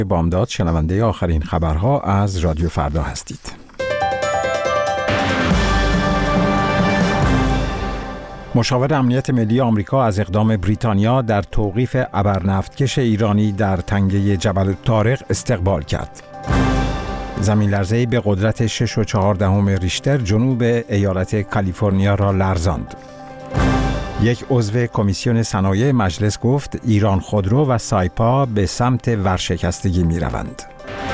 بامداد شنونده آخرین خبرها از رادیو فردا هستید. مشاور امنیت ملی آمریکا از اقدام بریتانیا در توقیف ابرنفتکش ایرانی در تنگه جبل الطارق استقبال کرد. زمین لرزه‌ای به قدرت 6.4 ریشتر جنوب ایالت کالیفرنیا را لرزاند. یک عضو کمیسیون صنایع مجلس گفت ایران خودرو و سایپا به سمت ورشکستگی می روند.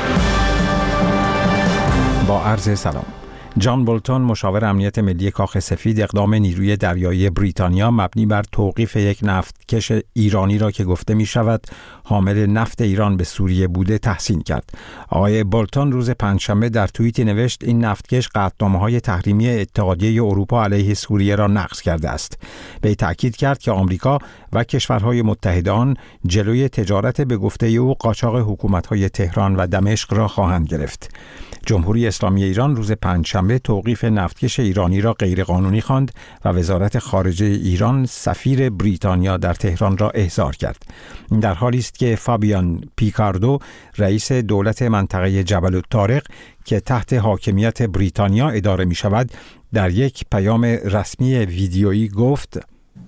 با عرض سلام. جان بولتون مشاور امنیت ملی کاخ سفید اقدام نیروی دریایی بریتانیا مبنی بر توقیف یک نفتکش ایرانی را که گفته می شود حامل نفت ایران به سوریه بوده تحسین کرد. آقای بولتون روز پنجشنبه در توییتی نوشت این نفتکش قطعنامه‌های تحریمی اتحادیه اروپا علیه سوریه را نقض کرده است. وی تأکید کرد که آمریکا و کشورهای متحد آن جلوی تجارت به گفته او قاچاق حکومت‌های تهران و دمشق را خواهند گرفت. جمهوری اسلامی ایران روز پنجشنبه توقیف نفتکش ایرانی را غیرقانونی خواند و وزارت خارجه ایران سفیر بریتانیا در تهران را احضار کرد. این در حالی است که فابیان پیکاردو رئیس دولت منطقه جبل الطارق که تحت حاکمیت بریتانیا اداره می شود در یک پیام رسمی ویدیویی گفت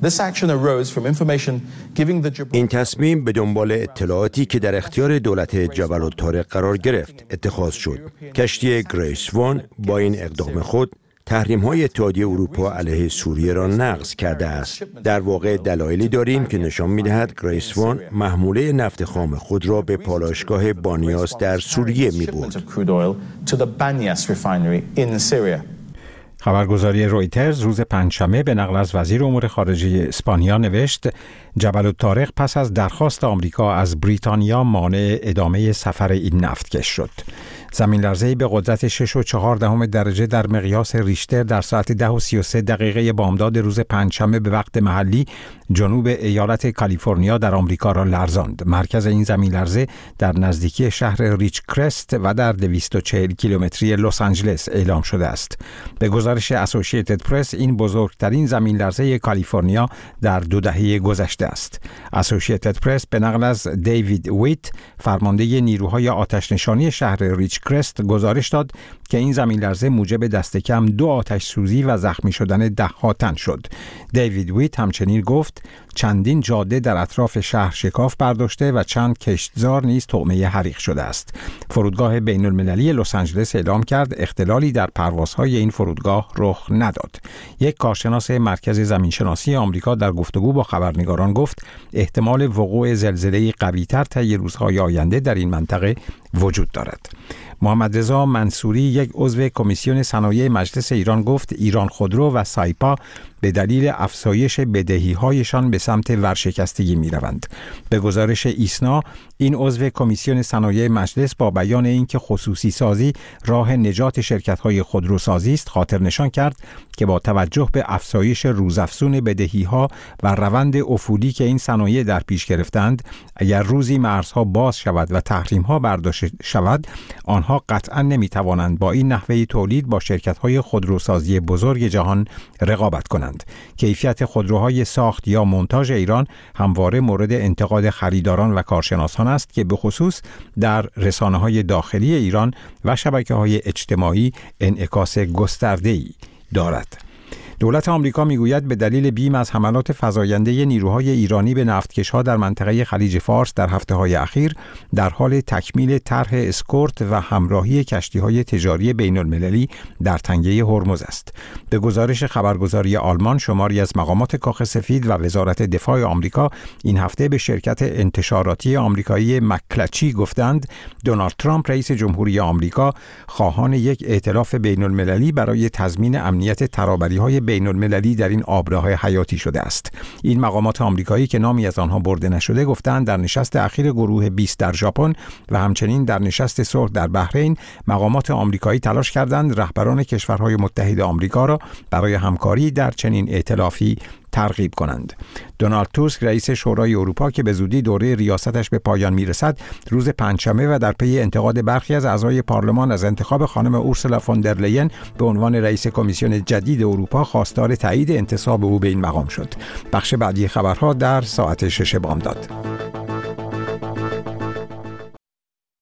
این تصمیم به دنبال اطلاعاتی که در اختیار دولت جبل الطارق قرار گرفت اتخاذ شد. کشتی گریس وان با این اقدام خود تحریم‌های اتحادیه اروپا علیه سوریه را نقض کرده است. در واقع دلایلی داریم که نشان می‌دهد گریس وان محموله نفت خام خود را به پالایشگاه بانیاس در سوریه می‌برد. خبرگزاری رویترز روز پنجشنبه به نقل از وزیر امور خارجه اسپانیا نوشت جبل الطارق پس از درخواست آمریکا از بریتانیا مانع ادامه سفر این نفتکش شد. زمین لرزه‌ای به قدرت 6.4 درجه در مقیاس ریشتر در ساعت 10:33 بامداد روز پنجشنبه به وقت محلی جنوب ایالت کالیفرنیا در آمریکا را لرزاند. مرکز این زمین لرزه در نزدیکی شهر ریچ کرست و در 240 کیلومتری لس آنجلس اعلام شده است. به گزارش اسوسییتد پرس این بزرگترین زمین لرزه کالیفرنیا در 2 دهه گذشته است. اسوسییتد پرس به نقل از دیوید ویت فرمانده نیروهای آتش‌نشانی شهر ریچ کرست گزارش داد که این زمین لرزه موجب دست کم 2 آتش سوزی و زخمی شدن 10 تن شد. دیوید ویت همچنین گفت چندین جاده در اطراف شهر شکاف برداشته و چند کشتزار نیز طعمه حریق شده است. فرودگاه بین المللی لس آنجلس اعلام کرد اختلالی در پروازهای این فرودگاه رخ نداد. یک کارشناس مرکز زمینشناسی آمریکا در گفتگو با خبرنگاران گفت احتمال وقوع زلزله‌ای قوی‌تر طی روزهای آینده در این منطقه وجود دارد. محمد رضا منصوری یک عضو کمیسیون صنایع مجلس ایران گفت ایران خودرو و سایپا به دلیل افزایش بدهی‌هایشان به سمت ورشکستگی می‌روند. به گزارش ایسنا این عضو کمیسیون صنایع مجلس با بیان اینکه خصوصی سازی راه نجات شرکت‌های خودروسازی است خاطر نشان کرد که با توجه به افزایش روزافزون بدهی‌ها و روند افولی که این صنایع در پیش گرفتند اگر روزی مرزها باز شود و تحریم‌ها برداشته شود آنها قطعاً نمی‌توانند با این نحوه تولید با شرکت‌های خودروسازی بزرگ جهان رقابت کنند. کیفیت خودروهای ساخت یا مونتاژ ایران همواره مورد انتقاد خریداران و کارشناسان است که به خصوص در رسانه‌های داخلی ایران و شبکه‌های اجتماعی انعکاس گسترده‌ای دارد. دولت آمریکا میگوید به دلیل بیم از حملات فزاینده نیروهای ایرانی به نفتکش‌ها در منطقه خلیج فارس در هفته‌های اخیر در حال تکمیل طرح اسکورت و همراهی کشتی‌های تجاری بین‌المللی در تنگه هرمز است. به گزارش خبرگزاری آلمان شماری از مقامات کاخ سفید و وزارت دفاع آمریکا این هفته به شرکت انتشاراتی آمریکایی مکلچی گفتند دونالد ترامپ رئیس جمهوری آمریکا خواهان یک ائتلاف بین‌المللی برای تضمین امنیت ترابری‌های بین‌المللی در این آبراه حیاتی شده است. این مقامات آمریکایی که نامی از آنها برده نشده گفتند در نشست اخیر گروه 20 در ژاپن و همچنین در نشست صلح در بحرین مقامات آمریکایی تلاش کردند رهبران کشورهای متحد آمریکا را برای همکاری در چنین ائتلافی ترغیب کنند. دونالد توسک رئیس شورای اروپا که به زودی دوره ریاستش به پایان میرسد روز پنجشنبه و در پی انتقاد برخی از اعضای پارلمان از انتخاب خانم اورسولا فون در لین به عنوان رئیس کمیسیون جدید اروپا خواستار تایید انتصاب او به این مقام شد. بخش بعدی خبرها در ساعت 6 بامداد.